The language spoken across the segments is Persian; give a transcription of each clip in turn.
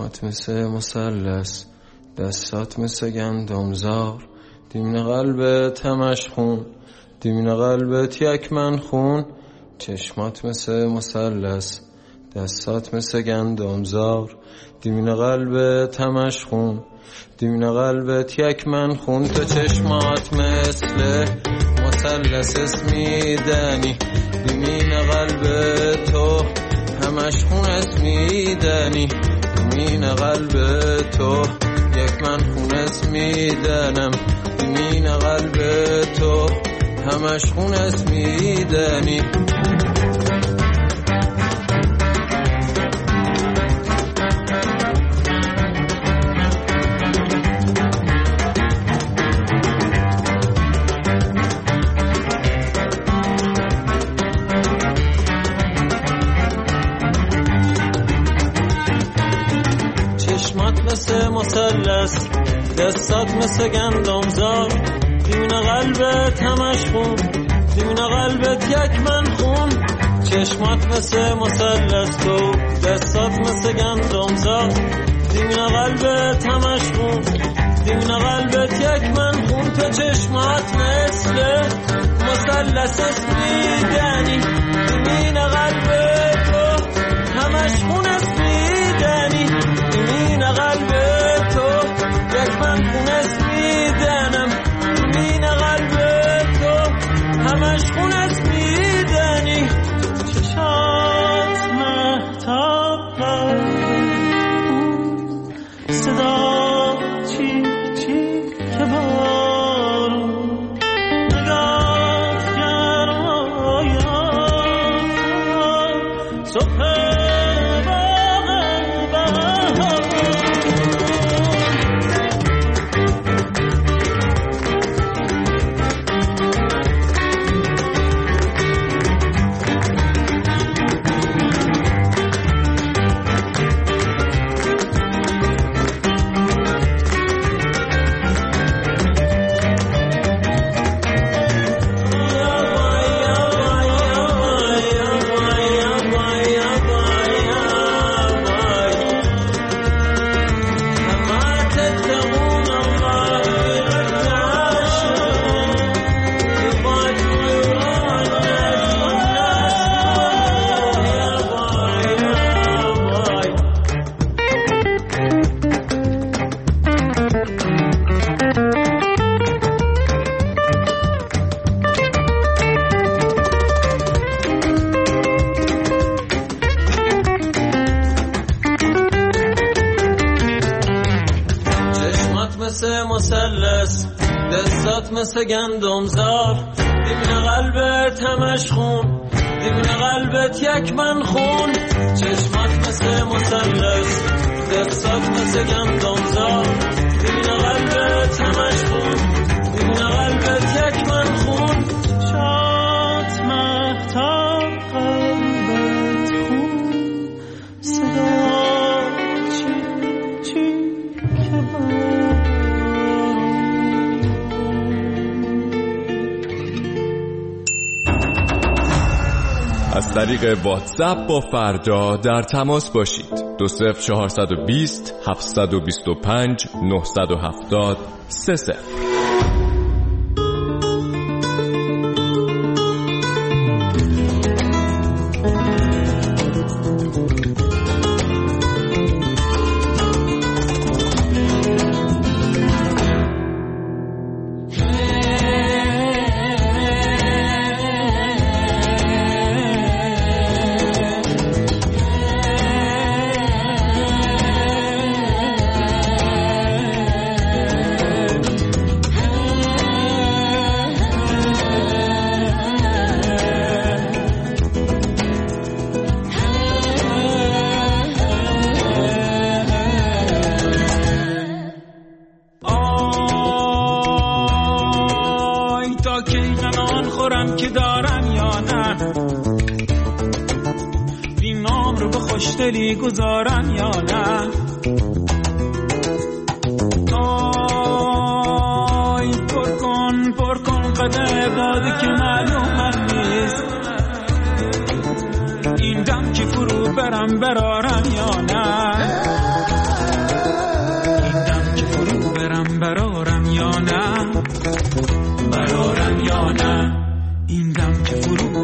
چشمات مثل مثلث، دستات مثل گندمزار، دیمن قلبت همش خون، دیمن قلبت یک من خون. چشمات مثل مثلث، دستات مثل گندمزار، دیمن قلبت همش خون، دیمن قلبت یک من خون. تو چشمات مثل مثلث اسمیدنی، دیمن قلبت تو همش خون اسمیدنی، دیمن قلبت تو یک من خون اسمیدنم، دیمن قلبت تو همش خون اسمیدنی. چشمات مثل مثلث، دستات مثل گندمزار، دیمن قلبت همش خون، دیمن قلبت یک من خون. چشمات مثل مثلث تو، دستات مثل گندمزار، دیمن قلبت همش خون، دیمن قلبت یک من خون. تو چشمات مثل مثلث اسمیدنی، دیمن قلبت تو همش خون اسمیدنی، دیمن قلبت تو یک من خون اسمیدنم، دیمن قلبت تو همش خون اسمیدنی. چشات مهتاب صدا چی چی که بارون، نگاه گرمای صبح مثلث، دستات مثل گندمزار، دیمن قلبت همش خون، دیمن قلبت یک من خون. چشمات مثل مثلث، دستات مثل گندمزار، دیمن قلبت همش خون، دیمن قلبت یک من خون. چشمات مهتاب قلبت خون، صدا چی چی که از طریق واتساپ با فردا در تماس باشید. 20420 725 970 30. خوشدلی گذارم یا نه؟ آی پر کن قده بادی که معلومم نیست، این دم که فرو برم برارم یا نه؟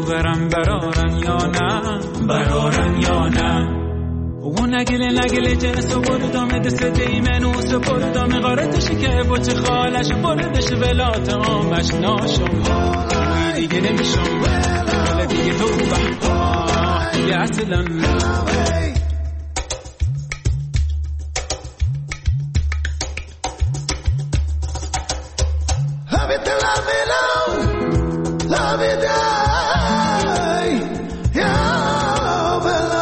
برم برارن یا نه برارن یا نه و نگله جنس و بردام دست دیمنوس و بردام غارتشی که بچه خالش بردش ولات آمش ناشم دیگه نمیشم ولی دیگه تو دیگه اصلا love it die, yeah, below.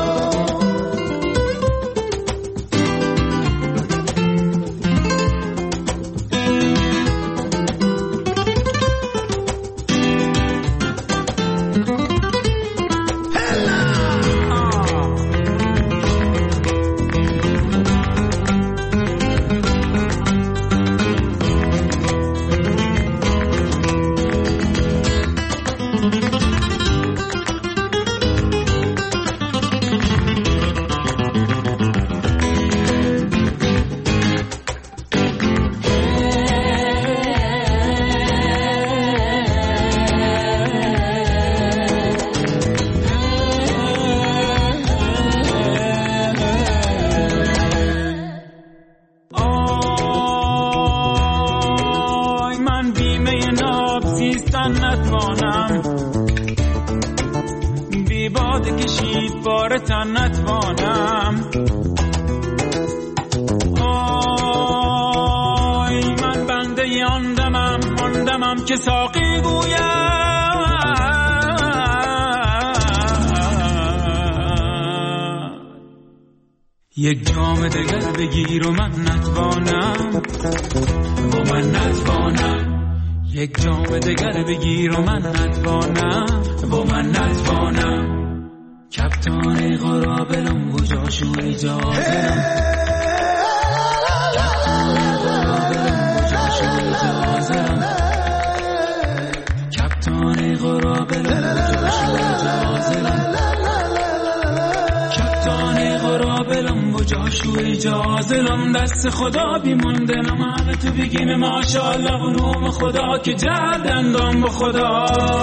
که ساقی گویم یک جام دگر بگیر و من نتوانم و من نتوانم یک جام دگر بگیر و من نتوانم و من نتوانم کپتان غرابلم و جاشو اجازرم جاشو اجازلم دست خدا بیموندنم همه تو بگیم ماشاءالله و نوم خدا که جدندم با خدا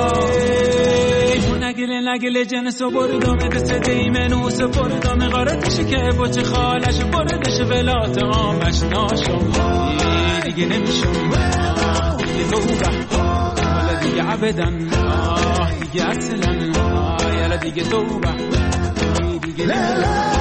نگله جنس و بردام دست دیمنوس و بردام غارتشی که بچه خالش بردش ولات آمش ناشم دیگه نمیشم دیگه توبه حالا دیگه عبدن دیگه اصلا یالا دیگه توبه دیگه نمیشم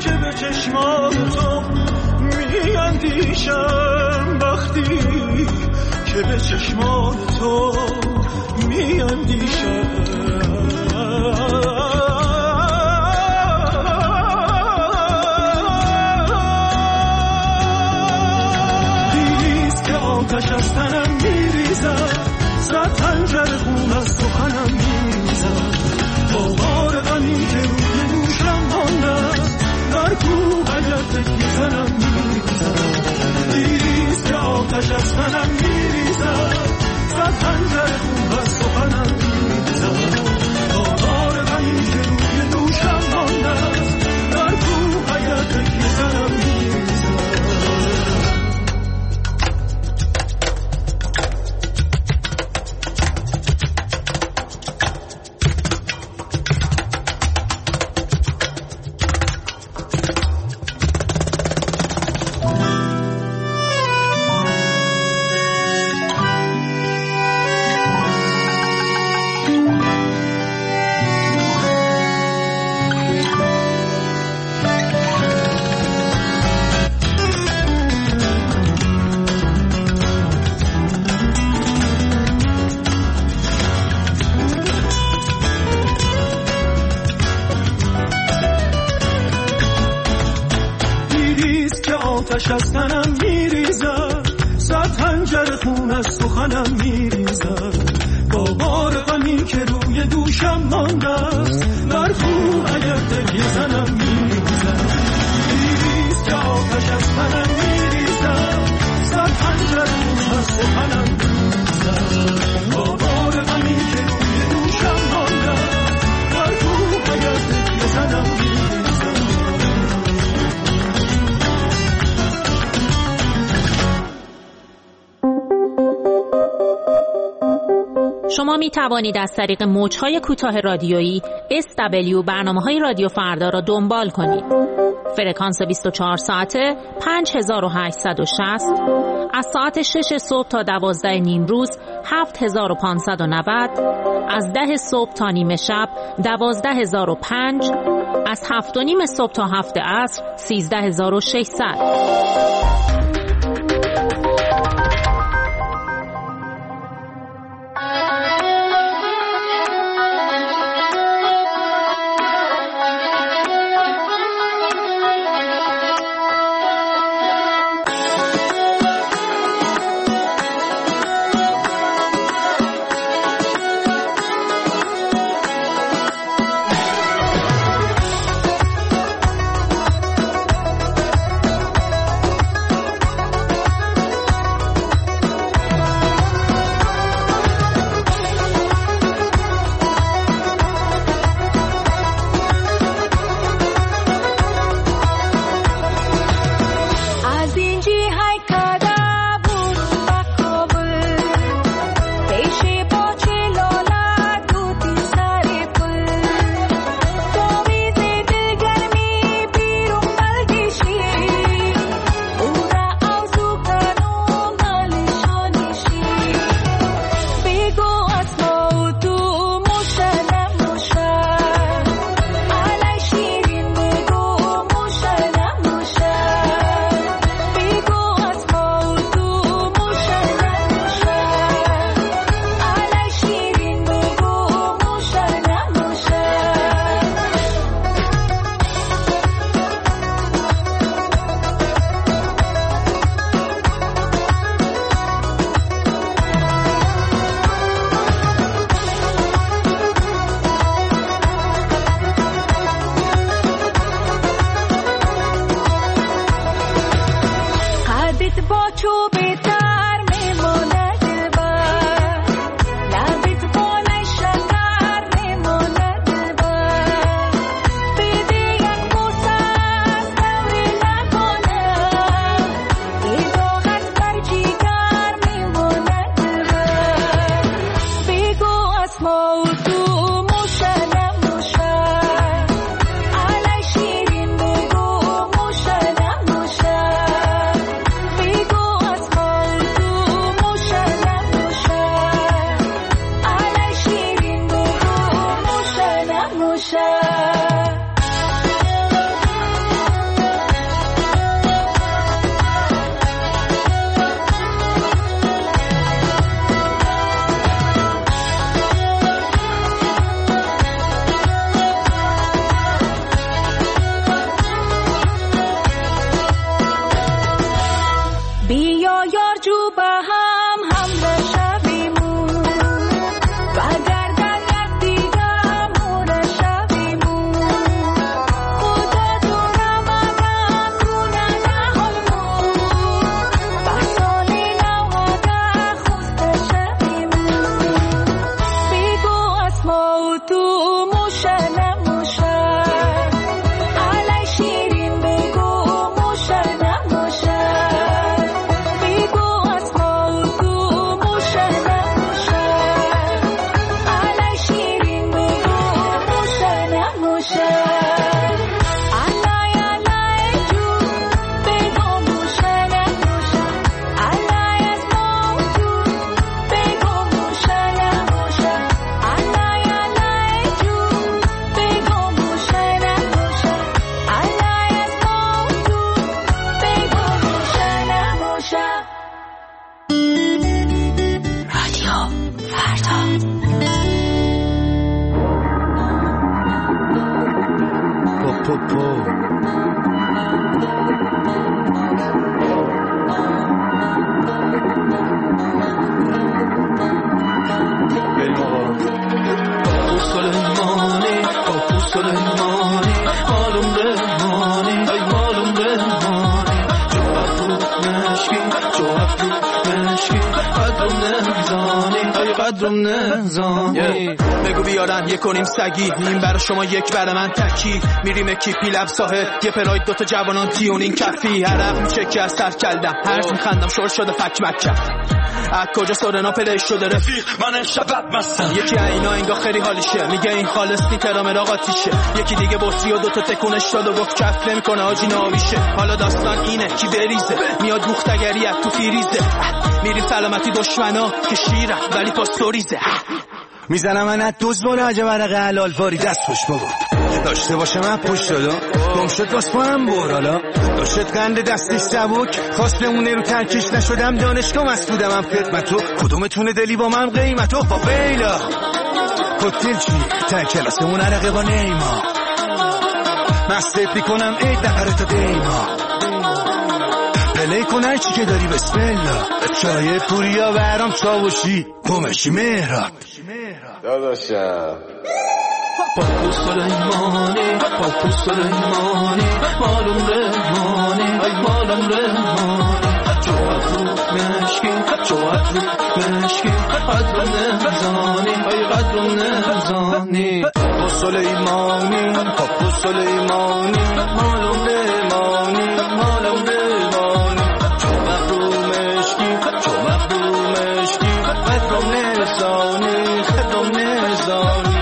که به چشمان تو می اندیشم، وقتی که به چشمان تو می اندیشم. آتش از تنم میریزد، صد خنجر خون از سخنم میریزد، بار غمی که روی دوشم مانده در کوهیت تنم میریزد. دیریست که آتش از تنم میریزد، صد خنجر خون از سخنم میریزد، بار غمی که روی دوشم مانده در کوهیت تنم میریزد. آتش از تنم میریزد، صد خنجر خون از سخنم میریزد، با بار غمی که روی دوشم مانده است در کوهیت دل زنم میریزد. دیریست که آتش از تنم میریزد، صد خنجر خون از سخنم میریزد، با بار غمی که روی دوشم مانده است در کوهیت دل زنم میریزد. شما می توانید از طریق موج‌های کوتاه رادیویی SW برنامه‌های رادیو فردا را دنبال کنید. فرکانس 24 ساعته 5860، از ساعت 6 صبح تا 12 نیم روز 7590، از 10 صبح تا نیمه شب 12005، از 7 و نیم صبح تا 7 عصر 13600. مشکی قدرم نزانی ای قدرم نزانی بگو بیارن یک کنیم سگی این برای شما یک برای من تکی میریم کیپی لب ساحل یه پراید دوتا جوانان تیونین کفی عرق میشه که از سر کلدم هرز میخندم شور شده فک مکه از کجا سورنا پلیش شده رفیق من شباب مستم یکی اینا انگاه خیلی حالیشه میگه این خالص نی ترامر آقاتیشه یکی دیگه بطری و دوتا تکونش داد و گفت کف نمیکنه آجی ناویشه حالا داستان اینه کی بریزه میاد دوختگری از تو فیریزه میریم سلامتی دشمنا که شیرم ولی پاستوریزه میزنم من از دوزبان عجب عرق حلال باری دست خوش بگو داشته باشه من پشت دادا گم شد باسپانم برالا داشت قند دستش سبک خواست نمونه رو ترکش نشدم دانشگاه مسئولم هم خدمتو کدومتونه دلی با من قیمتو با بیلا کتل چی تا کلاسمون عرقه با نیما مستت میکنم ای دقره تا دیما پلی کنن چی که داری بسم الله چای پوریا برام چاوشی گمشی مهراب داداشم پاپو سلیمانی پاپو سلیمانی مالم رحمانی ای مالم رحمانی جوات رو مشکی جوات رو مشکی قدرم نزانی ای قدرم نزانی پاپو سلیمانی پاپو سلیمانی مالم رحمانی مالم رحمانی جوات رو مشکی جوات رو مشکی قدرم نزانی قدرم نزانی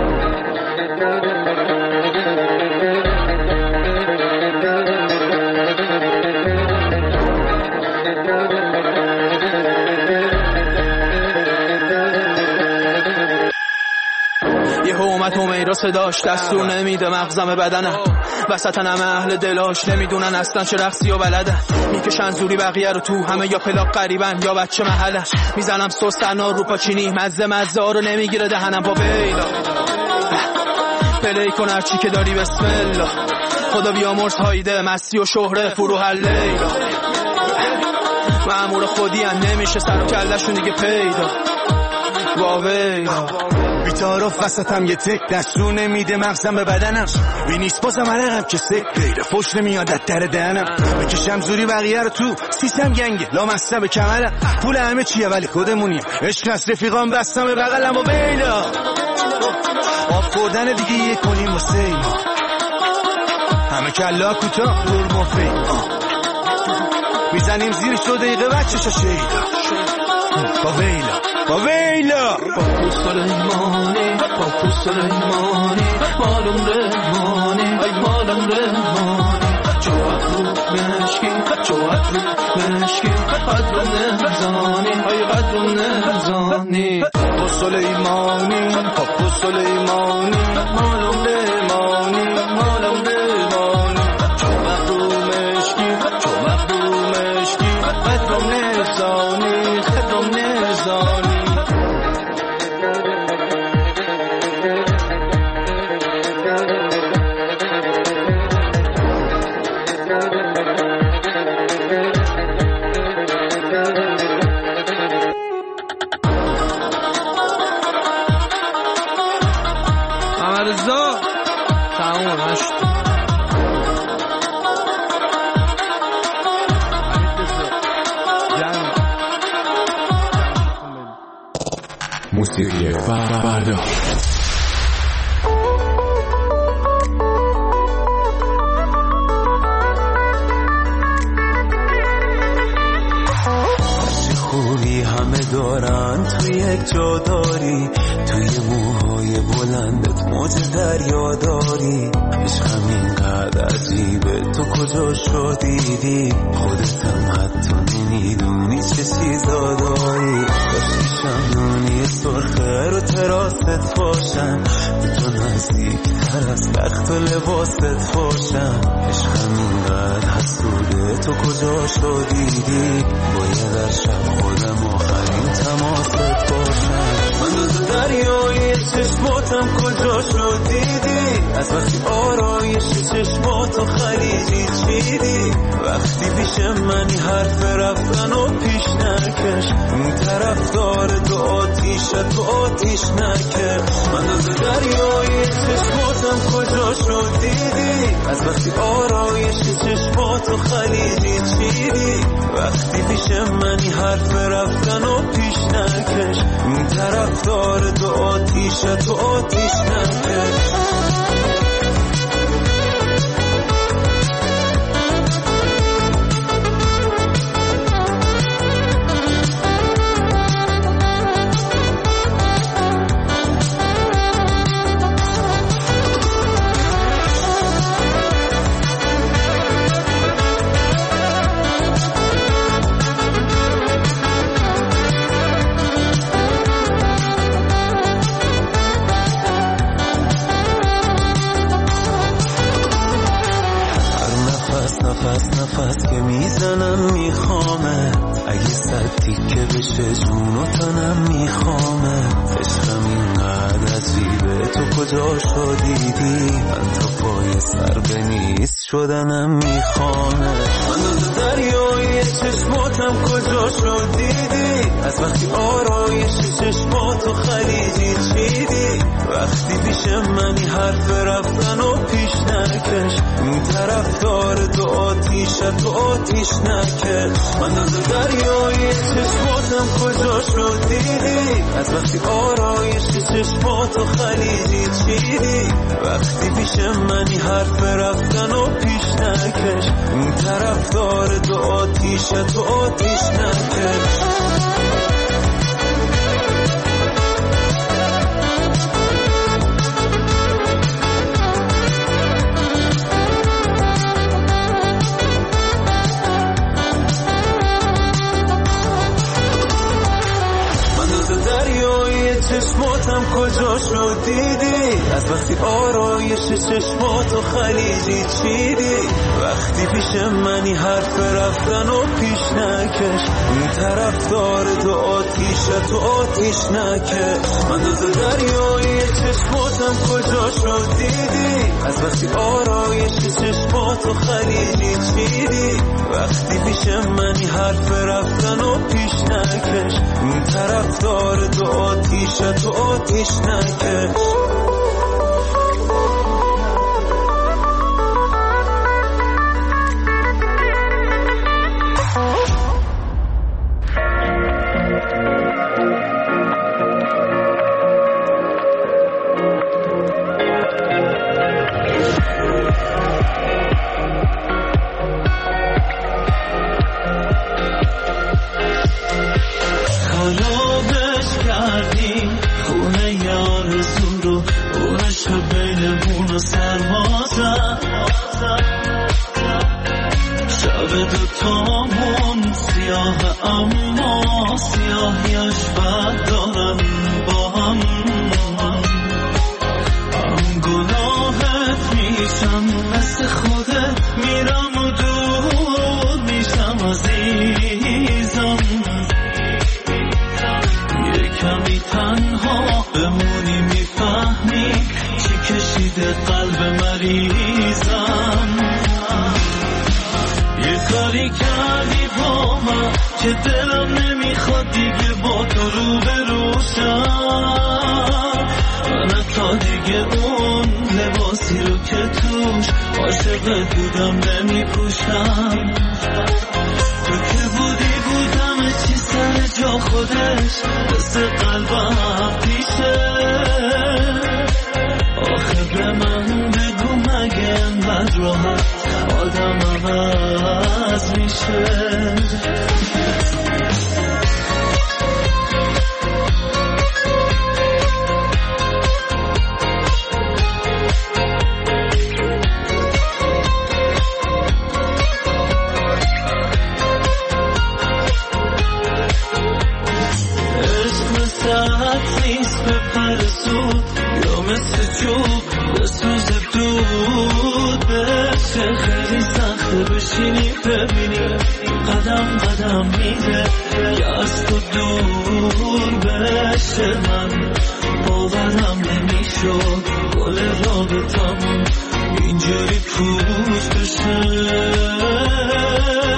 یه اومد همیرا صداش دستور نمیده مغزم بدنم وسطن همه اهل دلاش نمیدونن اصلا چه رقصی و بلدن میکشن زوری بقیه رو تو همه یا پلاک قریبن یا بچه محلن میزنم سس انار رو پاچینی مزه ها رو نمیگیره دهنم با بیلا پلی کن هرچی که داری بسم الله خدا بیامرز هایده مستی و شهره فروح لیلا مأمور خودی هم نمیشه سر و کلشون دیگه پیدا واویلا بیتارف وسطم یه تک دستور نمیده مغزم به بدنم وی نیست بازم عرقم که سک غیر فوش نمیاد از در دهنم بکشم زوری بقیه رو تو سیستم گنگه لامسته به کمرم پول همه چیه ولی خودمونیم عشق از رفیقام بستم به بغلم و بیلا آب خوردن دیگه یه کنیم واسه ما همه کلا کوتاه دور مفید میزنیم زیر شو دقیقه بچه شیدا با ویلا با ویلا پاپو سلیمانی پاپو سلیمانی مالم رحمانی ای مالم رحمانی جوات رو مشکی جوات رو مشکی قدرم نزانی ای قدرم نزانی پاپو سلیمانی پاپو سلیمانی مالم رحمانی مالم رحمانی جوات رو مشکی جوات رو مشکی قدرم نزانی قدرم نزانی عمرزا تمام نشد موسیقی فردا خوبی همه دارن تو یک جا داری توی موهای بلندت موج دریا داری عشقم اینقدر عجیبه تو کجا شدیدی خودت هم حتی نمیدونی چه چیزا داری داشتی شمدونی سرخه رو تراست باشم به تو نزدیک تر از بخت و لباست باشم عشقم اینقدر حسوده تو کجا شدیدی باید در شب خودم آخرین تماست باشم من از دریای چشماتم کجا شدیدی از وقتی آرایش چشماتو خلیجی چیدی وقتی پیش منی حرف رفتن و پیش نکش اون طرف داره تو آتی آتیشت تو آتیش نکش. من از دریای چشماتم کجا شد دیدی؟ از وقتی آرایش چشماتو خلیجی چیدی؟ وقتی پیش منی حرف رفتن و پیش نکش. این طرفدار تو آتیشت تو آتیش نکش. نفس که میزنم میخوامت، اگه سطحی که بشه جون و تنم میخوامت. عشقم اینقدر عجیبه تو کجا شدیدی؟ من تا پای سر به نیست شدنم میخوامت. من از دریای چشماتم کجا شدیدی؟ از وقتی آرایش چشماتو خلیجی چیدی؟ وقتی پیش منی حرف رفتن و پیش نکش. این طرفدار تو آتیشت تو آتیش نکش. من از دریای چشماتم کجا شد دیدی؟ از وقتی آرایش چشماتو خلیجی چیدی؟ وقتی پیش منی حرف رفتن و پیش نکش. این طرفدار تو آتیشت تو آتیش نکش. چشماتم کجا شد دیدی؟ از وقتی آرایش چشماتو خلیجی چیدی؟ وقتی پیش منی حرف رفتن و پیش نکش. این طرفدار تو آتیشت تو آتیش نکش. من از دریای چشماتم کجا شد دیدی؟ از وقتی آرایش چشماتو خلیجی چیدی؟ وقتی پیش منی حرف رفتن و پیش نکش. این طرفدار تو آتیشت تو آتیش نکش.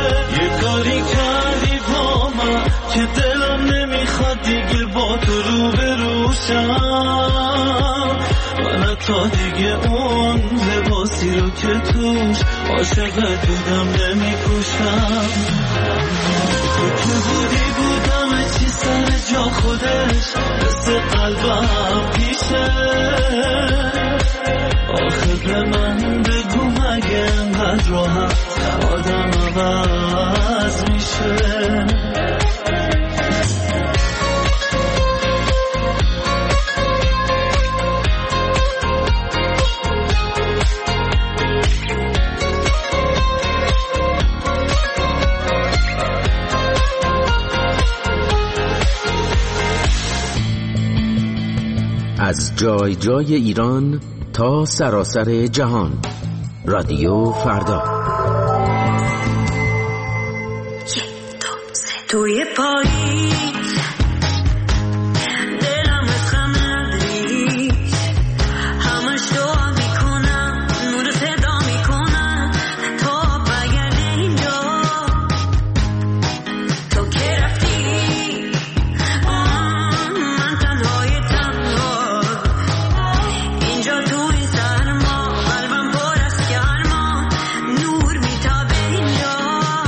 که دلم نمیخواد دیگه با تو رو دیگه اون لباسی رو که توش عاشقت بودم نمی پوشم. تو که بودم چی سر جا خودش مثل قلبم پیشه. آخه به من بگو مگه انقدر راحت آدم عوض میشه؟ از جای جای ایران تا سراسر جهان، رادیو فردا. توی پاییز دلم از غم نداری، همش دعا میکنم نور صدا میکنم تا برگرده اینجا. تو که رفتی من تنهای تنها اینجا تو این سرما، قلبم پر از گرما، نور میتابه اینجا.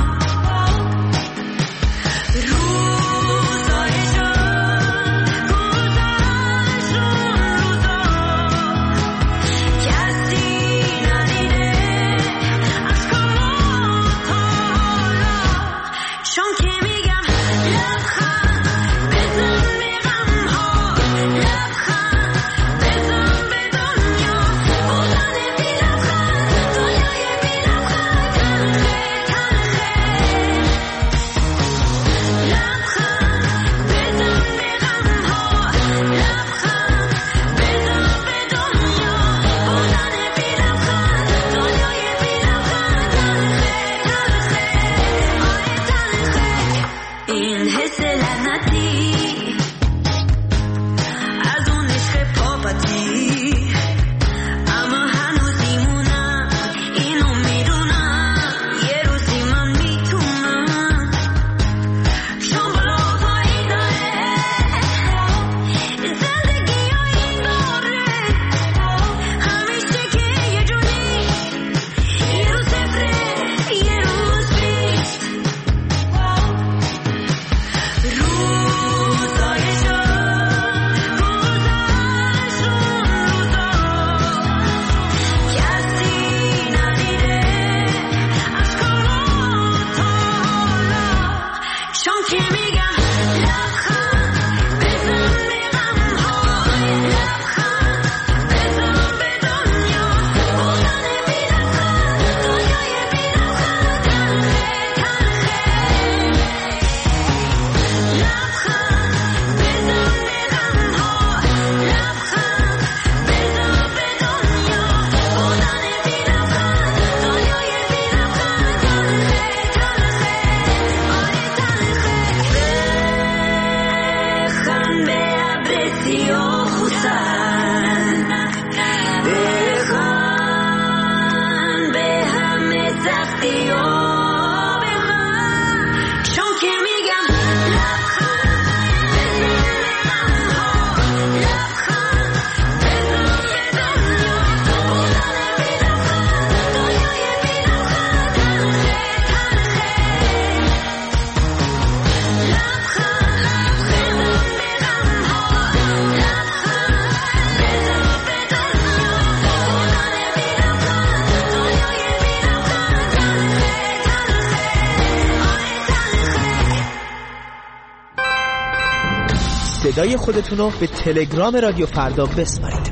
صدای خودتون رو به تلگرام رادیو فردا بسپارید.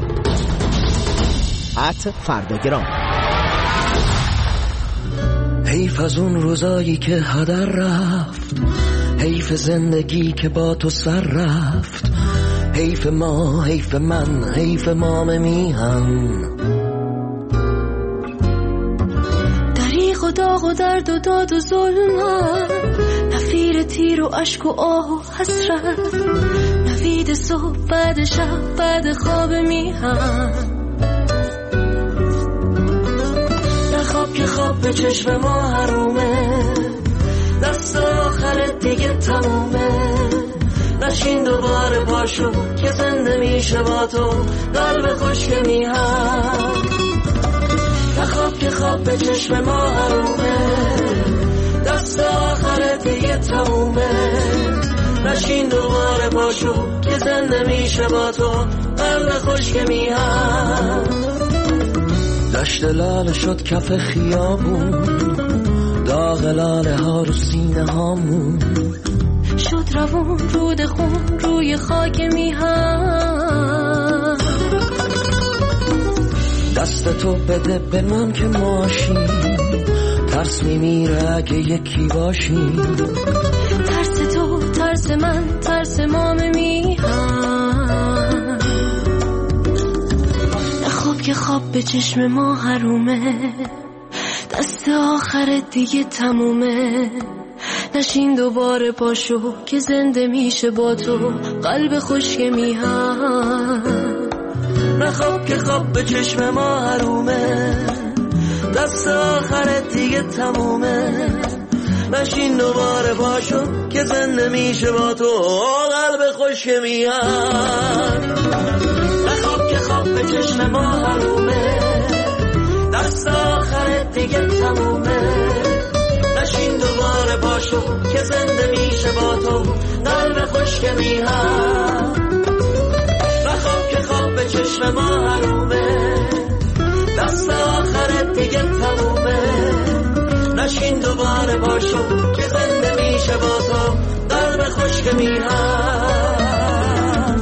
@فرداگرام. حیف از اون روزایی که هدر رفت، حیف زندگی که با تو سر رفت، حیف ما، حیف من، حیف مام میهن. دریغ و داغ و درد و داد و ظلمت، نفیر تیر و عشق و آه و حسرت، نوید صبح بعد شب بعد خواب میهن. نخواب که خواب به چشم ما حرومه، دست آخرت دیگه تمومه، نه نشین دوباره پاشو که زنده میشه با تو قلب خشک میهم. نخواب که خواب به چشم ما حرومه، دست آخر دیگه تمومه. نشین دوباره پاشو که زنده میشه با تو قلب خشک میهم. دشت لاله شد کف خیابون، داغ لاله ها رو سینه هامون شد روون رود خون روی خاک میهم. دست تو بده به من که ماشین، ترس میمیره اگه یکی باشیم. ترس تو ترس من ترس ما میهم. نخواب که خواب به چشم ما حرومه، دست آخر دیگه تمومه. نشین دوباره پاشو که زنده میشه با تو قلب خشک میهم. نخواب که خواب به چشم ما حرومه، دست آخر دیگه تمومه. نشین دوباره پاشو که زنده میشه با تو قلب خشک میهم. نخواب که خواب به چشم ما حرومه، دست آخر دیگه تمومه. نشین دوباره پاشو که زنده میشه با تو قلب خشک میهم. نخواب که خواب به چشم ما حرومه، دست آخر دیگه تمومه. نشین دوباره پاشو که زنده میشه با تو قلب خشک میهم.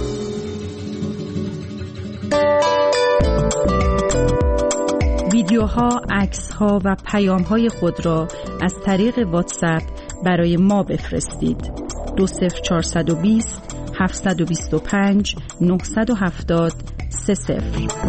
ویدیوها، عکس‌ها و پیام‌های خود را از طریق واتساپ برای ما بفرستید. 20420 725 970 30.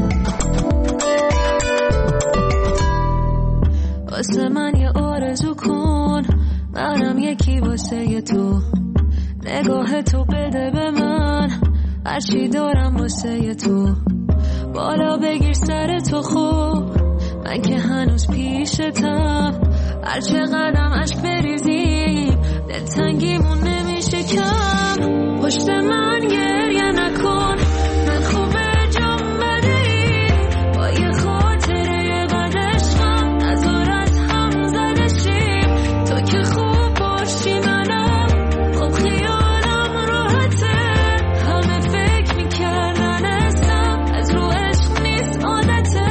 واسه من یه آرزو کن، منم یکی واسه تو. نگاه تو بده به من، هرچی دارم واسه تو. بالا بگیر سر تو خوب، من که هنوز پیشتم. هر چقدرم عشق بریزیم دلتنگیمون نمیشه کم. پشت من گریه نکن، من خوبه جام بدهی. با یه خاطره بد عشقم نذار از هم زده شیم. تو که خوب باشی منم خب خیالم راحته. همه فکر میکردن اسم از رو عشق نیست عادته.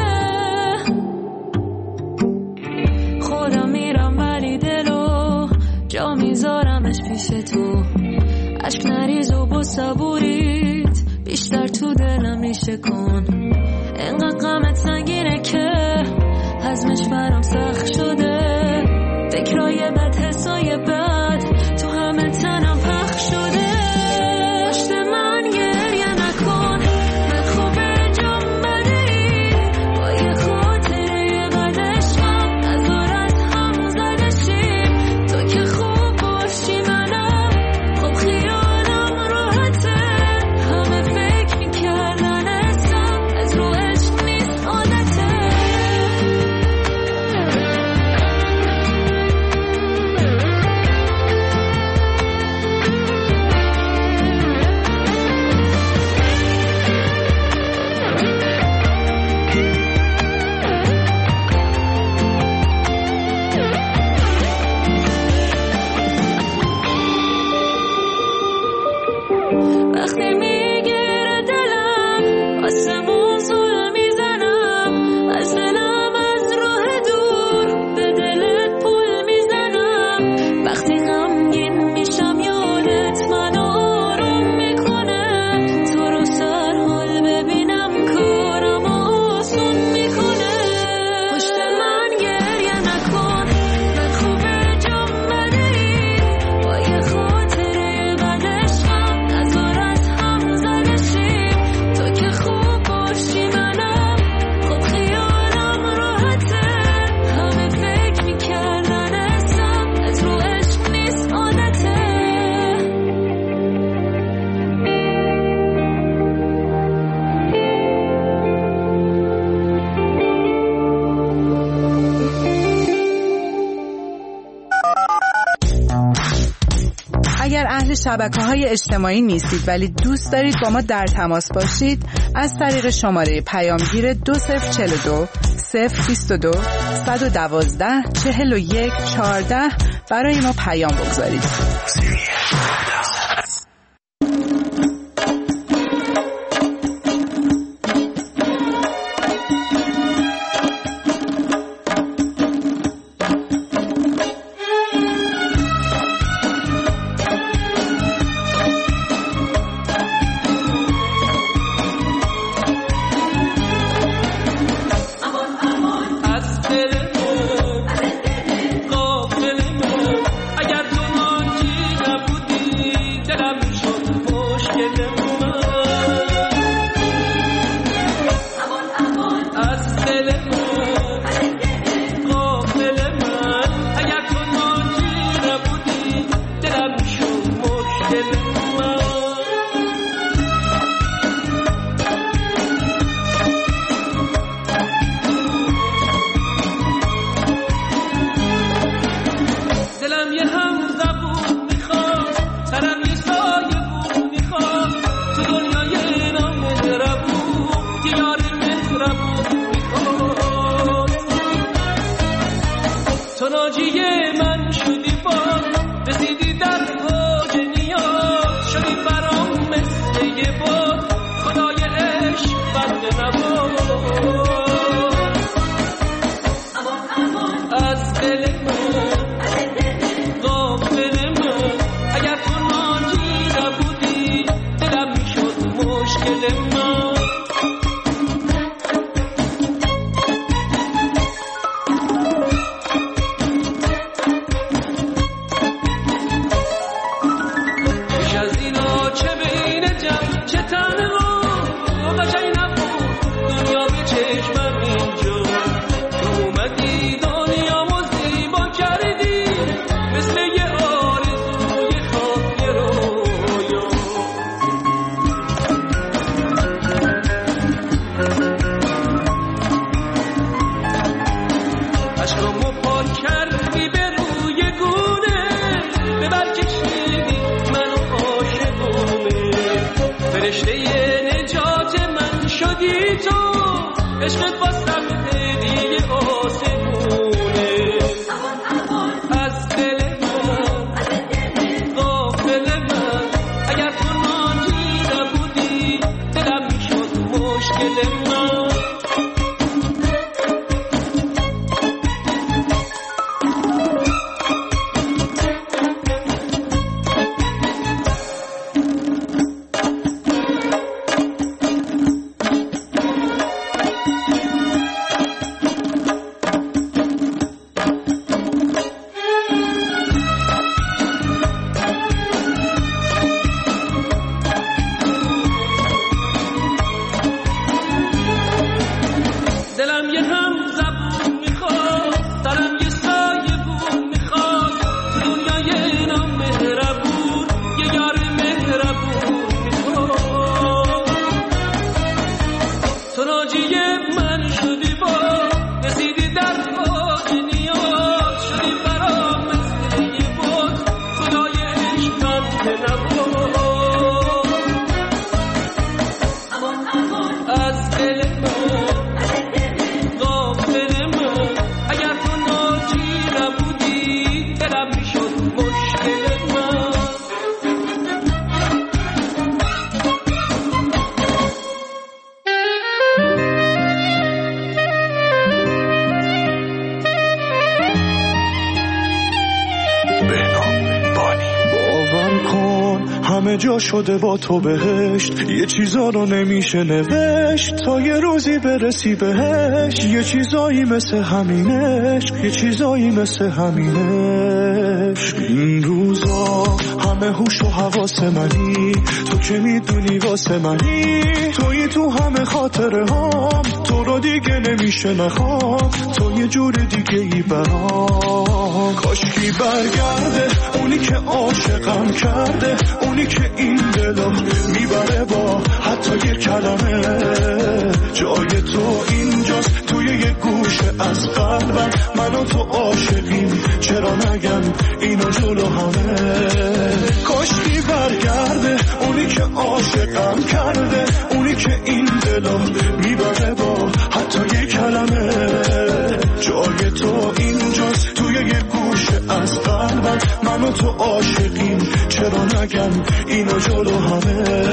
خودم میرم ولی دلو جا میذارمش پیش تو. عشق نریز و با صبوریت بیشتر تو دلم ریشه کن. اینقدر غمت سنگینه که هضمش برام سخت شده. فکرای بد حسای بد تو همه تنم پخش شده. پشت من گریه نکن، من خوبه جام بدهی. با یه خاطره بد عشقم نذار از هم زده شیم. تو که خوب باشی منم خب خیالم راحته. همه فکر میکردن اسم از رو عشق نیست عادته. اگر اهل شبکه‌های اجتماعی نیستید ولی دوست دارید با ما در تماس باشید، از طریق شماره پیامگیر 2042 022 112 41 14 برای ما پیام بگذارید. همه جا شده با تو بهشت، یه چیزا رو نمیشه نوشت تا یه روزی برسی بهش. یه چیزایی مثل همینش، یه چیزایی مثل همینش. این روزا همه هوش و حواس منی، تو که میدونی واسه منی، توی تو همه خاطره هام، تو رو دیگه نمیشه نخوام، تو یه جور دیگه ای برام. کاشکی برگرده اونی که عاشقم کرده، اونی که این دلو میبره با حتی یه کلمه. جای تو اینجاست توی یه گوشه از قلبم، من و تو عاشقیم، چرا نگم اینو جلو همه. کاشکی برگرده، اونی که عاشقم کرده، اونی که این دلو میبره با حتی یک کلمه. جای تو اینجاست توی یه گوشه از قلبم، من و تو عاشقیم چرا نگم اینو جلو همه.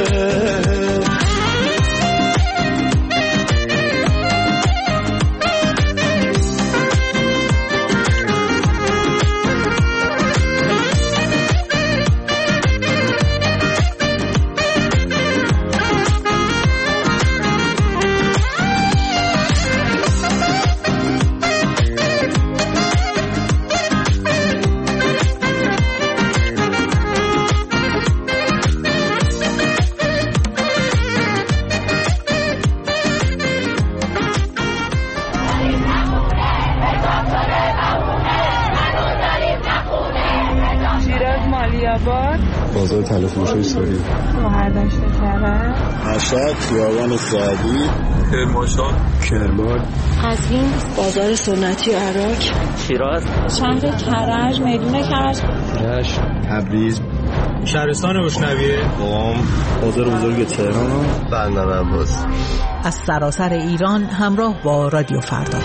بازار تلفروشی سوری، مهردشت کرد، مشهد، خیابان سعدی، کرمان، قزوین، بازار سنتی عراق، شیراز، شهر کرج، میدون کرج، رشت، تبریز، شهرستان روشنویه، قم، بازار بزرگ تهران، بندر عباس. از سراسر ایران همراه با رادیو فردا.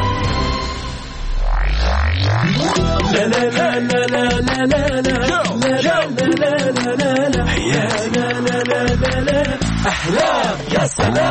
احلام يا سلام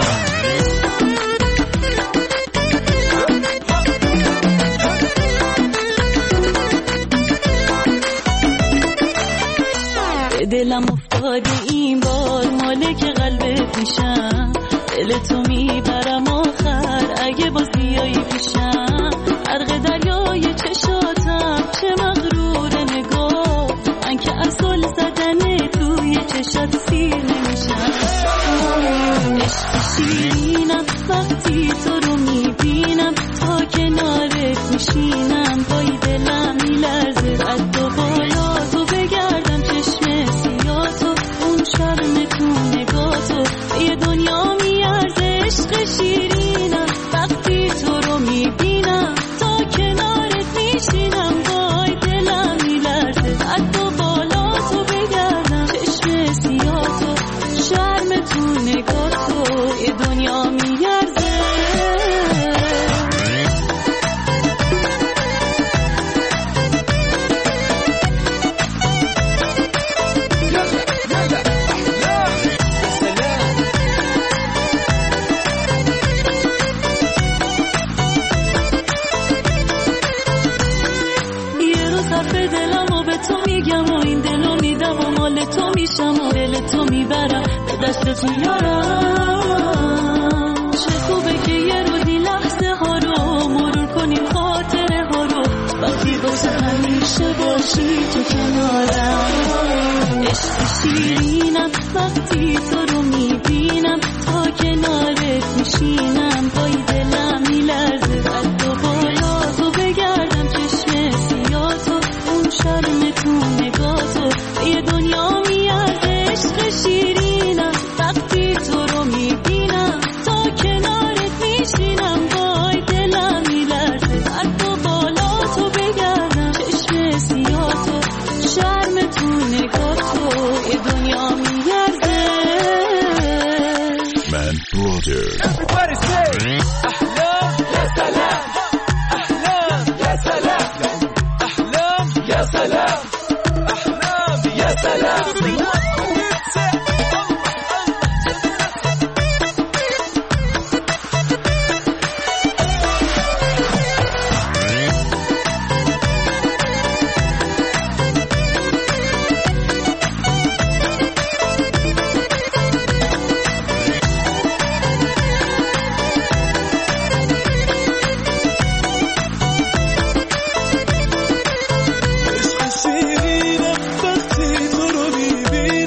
دلم افتاده این بار مالک قلبت میشم، دل تو میبرم آخر اگه با زیایی پیشم. غرق دریای چشاتم چه مغرور نگاه، من که از گل زدن توی چشات سیر نمیشم. عشق شیرینم وقتی تو رو میبینم، تا کنارت میشینم پای دلم میلرزه. قد و بالا تو بگردم چشم سیاتو، اون شرم تو نگاتو یه دنیا میارزه. عشق شیرینم وقتی تو رو میبینم، تا کنارت میشینم پای دلم میلرزه. قد و بالا تو بگردم چشم سیاتو، شرم تو نگاتو یه دنیا میارزه. تو میشم و دل تو میبرم به دست تو یارم. چه خوبه که یه روزی لحظه ها رو مرور کنیم، خاطره ها رو وقتی واسه همیشه باشی تو کنارم. عشق شیرینم وقتی تو رو میبینم، تا کنارت میشینم پای دلم میلرزه. قد و بالا تو بگردم چشم سیاتو، اون شرم تو نگاتو یه دنیا میارزه. عشق شیرینم وقتی تو رو میبینم، تا کنارت میشینم وای دلم میلرزه. قد و بالا تو بگردم چشم سیاتو، شرم تو نگاتو یه دنیا میارزه. من برودر Everybody say احلام يا سلام، احلام يا سلام، احلام يا سلام، احلام يا سلام. عشق شیرینم وقتی تو رو میبینم،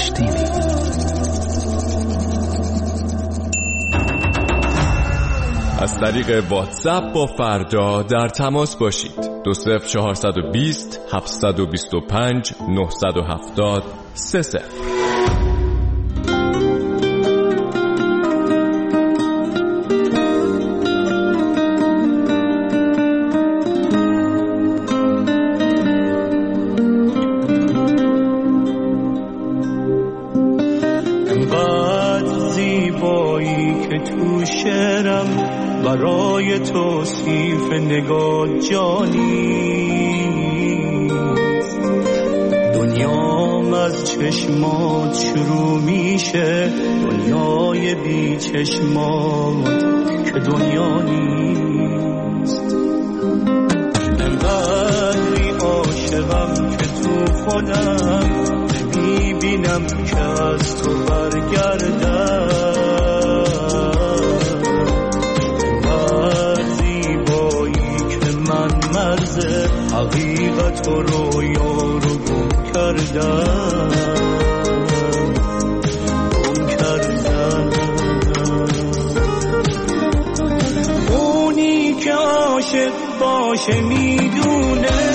گذشتیم. از طریق واتساپ با فردا در تماس باشید. 20420 725 970 30. برای توصیف نگاه جانیست. دنیام از چشمات شروع میشه، دنیای بی چشمات که دنیا نیست. انقدری عاشقم که تو خودم میبینم که از تو برگردم. حقیقت و رویا رو گم کردم. اونی که عاشق باشه میدونه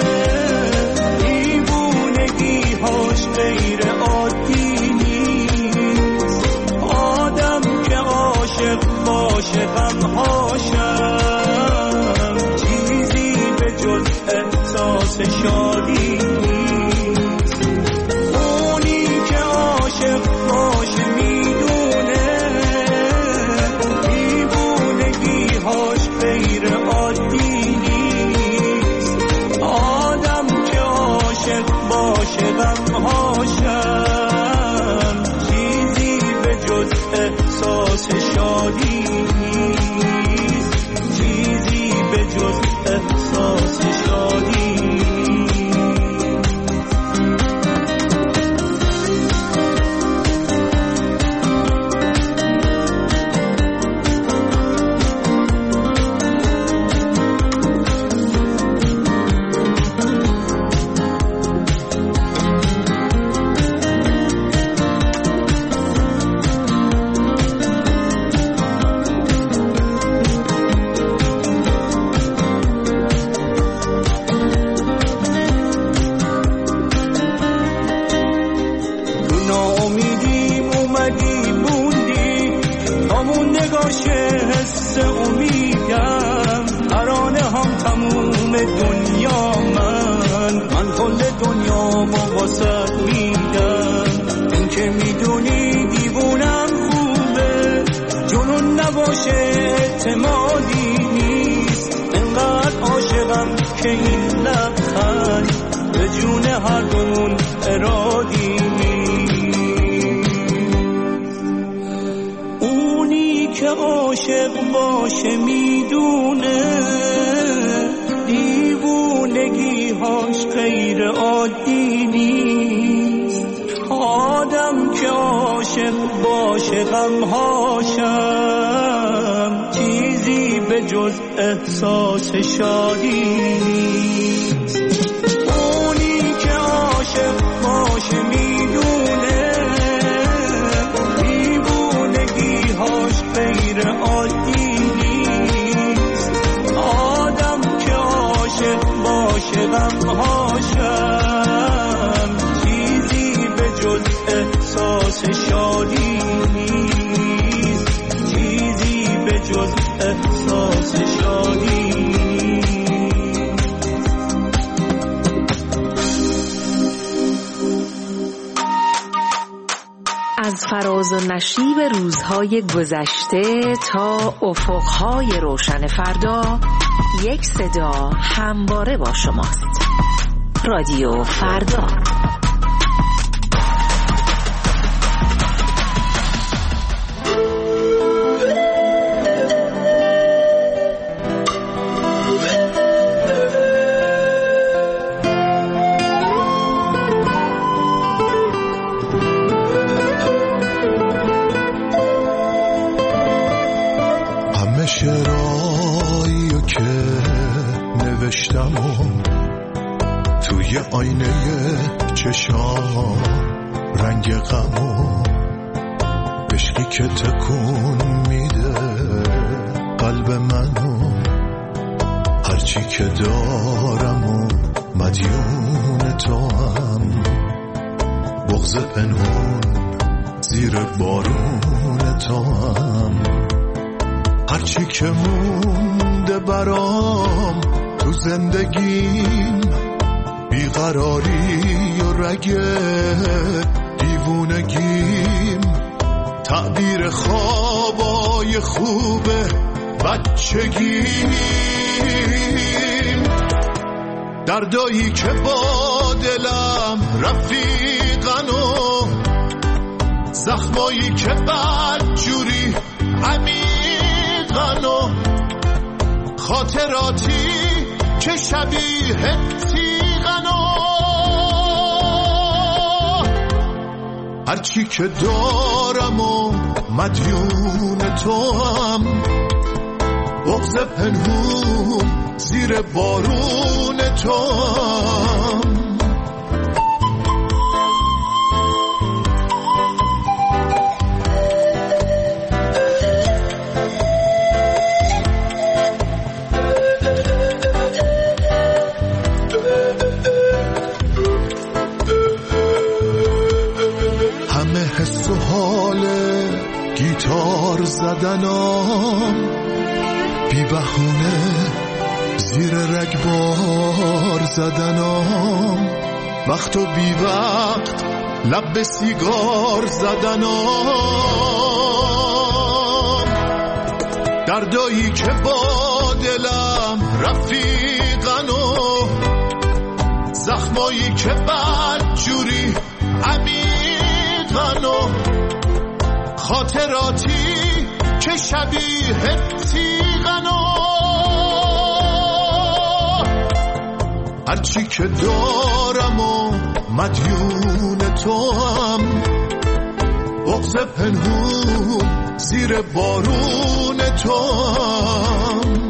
دیوونگی هاش غیر عادی نیست. آدم که عاشق باشه غمهاشم چیزی به جز احساس شادی نیست. اونی که عاشق باشه میدونه دیوونگی هاش غیر عادی نیست. آدم که عاشق باشه غمهاشم چیزی به جز احساس شادی نیست. چیزی به جز احساس شادی. که این لبخند به جون هر دومون ارادی نیست. اونی که عاشق باشه میدونه دیوونگی هاش غیر عادی نیست. آدم که عاشق باشه غمهاشم چیزی به جز احساس شادی نیست. اونی که عاشق باشه میدونه دیوونگی هاش غیر عادی نیست. آدم که عاشق باشه غمهاشم چیزی به جز احساس شادی نیست. چیزی به جز احساس شادی. از فراز و نشیب روزهای گذشته تا افقهای روشن فردا، یک صدا همواره با شماست. رادیو فردا. شعرهایی که نوشتم و توی آینه چشام رنگ غمو عشقی که تکون میده قلب منو هرچی که دارم و مدیون تو هم بغض پنهون زیر بارون تو هم هرچی که مونده برام تو زندگیم بیقراری و رگ دیوونگیم تعبیر خوابای خوب بچگیم دردایی که با دلم رفیقن و زخمایی که بدجوری عمیقن و خاطراتی که شبیه تیغن و هرچی که دارم و مدیون تو هم بغض پنهون زیر بارون تو هم حس و حال گیتار زدنام بی بهونه زیر رگبار زدنام وقت و بی وقت لب به سیگار زدنام دردایی که با دلم رفیقن و زخمایی که بدجوری عمیقن و خاطراتی که شبیه تیغن و هرچی که دارم و مدیون تو هم بغض پنهون زیر بارون تو هم